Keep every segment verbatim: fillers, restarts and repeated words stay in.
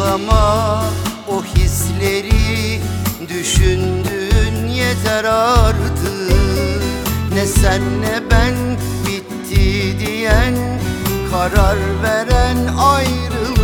Saklama o hisleri, düşündüğün yeter artık. Ne sen ne ben bitti diyen, karar veren ayrılık.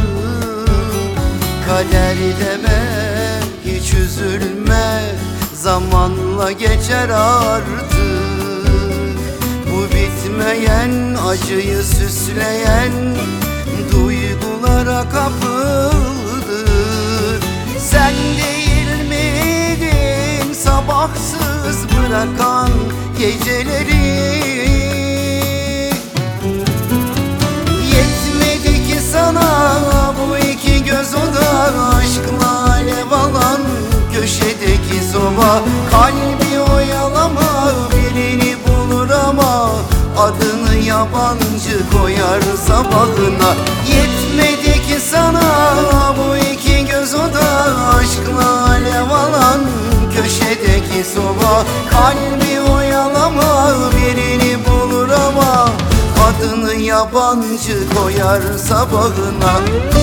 Kader deme, hiç üzülme, zamanla geçer artık. Bu bitmeyen acıyı süsleyen duygulara kapıldır. Sen değil miydin sabahsız bırakan geceleri? Yetmedi ki sana bu iki göz oda, aşkla alev alan köşedeki soba. Kalbi oyalama, birini bulur ama adını yabancı koyar sabahına. Yetmedi ki sana bu iki göz oda, aşkla alev alan köşedeki soba. Kalbi oyalama, birini bulur ama adını yabancı koyar sabahına.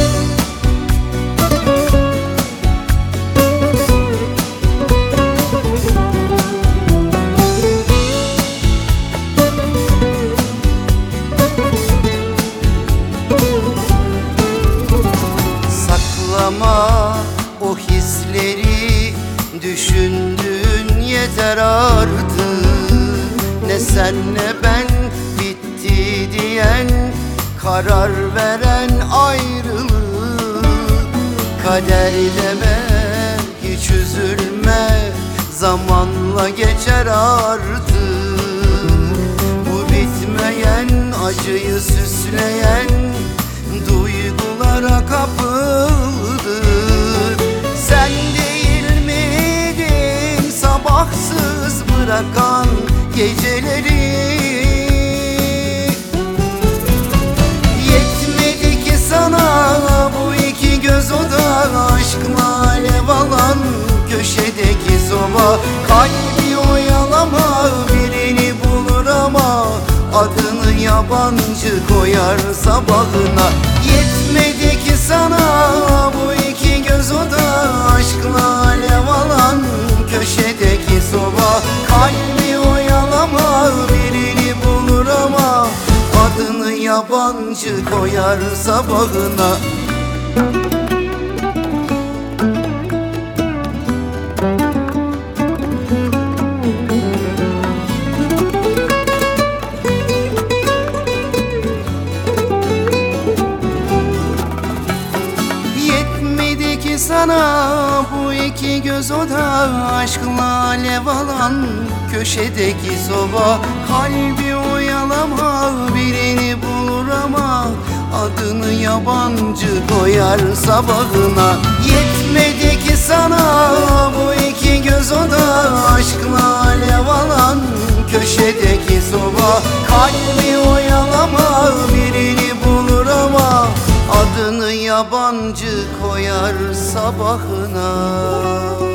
Saklama o hisleri, düşündüğün yeter artık. Ne sen ne ben bitti diyen, karar veren ayrılık. Kader deme, hiç üzülme, zamanla geçer artık. Bu bitmeyen acıyı süsleyen duygulara kapıldır. Sen değil miydin sabahsız bırakan geceleri? Yetmedi ki sana bu iki göz oda, aşkla alev alan köşedeki soba. Kalbi oyalama, birini bulur ama adını yabancı koyar sabahına. Yetmedi ki sana bu iki göz oda, aşkla alev alan köşedeki soba. Kalbi oyalama, birini bulur ama adını yabancı koyar sabahına. Sana bu iki göz oda, aşkla alev alan köşedeki soba. Kalbi oyalama, birini bulur ama adını yabancı koyar sabahına. Yetmedi ki sana bu iki göz oda, aşkla alev alan köşedeki soba. Kalbi oyalama, birini bulur ama adını yabancı koyar sabahına.